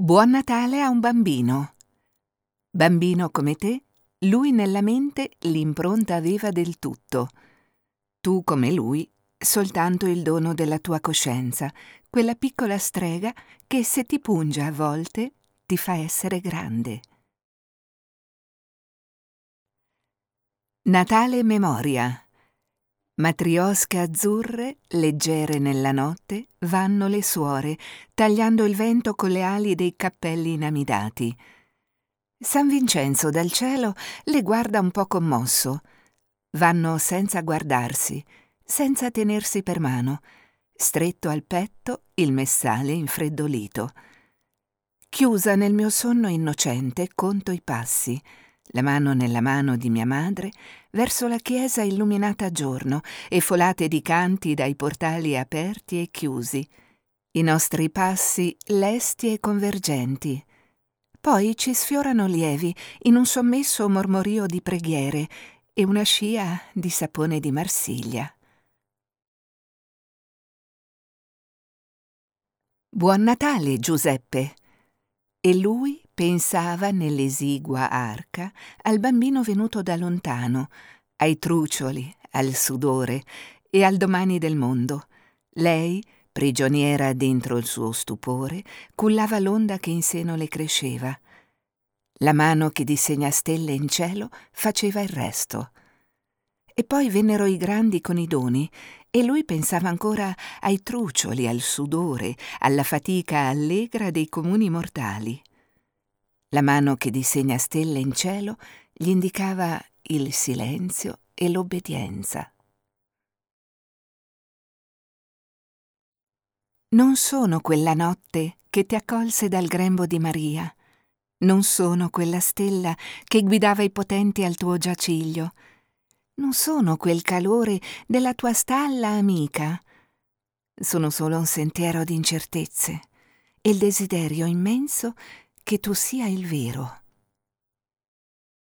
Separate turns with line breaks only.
Buon Natale a un bambino. Bambino come te, lui nella mente l'impronta aveva del tutto. Tu come lui, soltanto il dono della tua coscienza, quella piccola strega che se ti punge a volte ti fa essere grande. Natale memoria. Matriosche azzurre, leggere nella notte, vanno le suore, tagliando il vento con le ali dei cappelli inamidati. San Vincenzo dal cielo le guarda un po' commosso. Vanno senza guardarsi, senza tenersi per mano, stretto al petto il messale infreddolito. Chiusa nel mio sonno innocente, conto i passi, la mano nella mano di mia madre, verso la chiesa illuminata a giorno e folate di canti dai portali aperti e chiusi. I nostri passi lesti e convergenti. Poi ci sfiorano lievi in un sommesso mormorio di preghiere e una scia di sapone di Marsiglia. Buon Natale, Giuseppe! E lui pensava nell'esigua arca al bambino venuto da lontano, ai trucioli, al sudore e al domani del mondo. Lei, prigioniera dentro il suo stupore, cullava l'onda che in seno le cresceva. La mano che disegna stelle in cielo faceva il resto. E poi vennero i grandi con i doni, e lui pensava ancora ai trucioli, al sudore, alla fatica allegra dei comuni mortali. La mano che disegna stelle in cielo gli indicava il silenzio e l'obbedienza. Non sono quella notte che ti accolse dal grembo di Maria. Non sono quella stella che guidava i potenti al tuo giaciglio. Non sono quel calore della tua stalla amica. Sono solo un sentiero di incertezze e il desiderio immenso che tu sia il vero.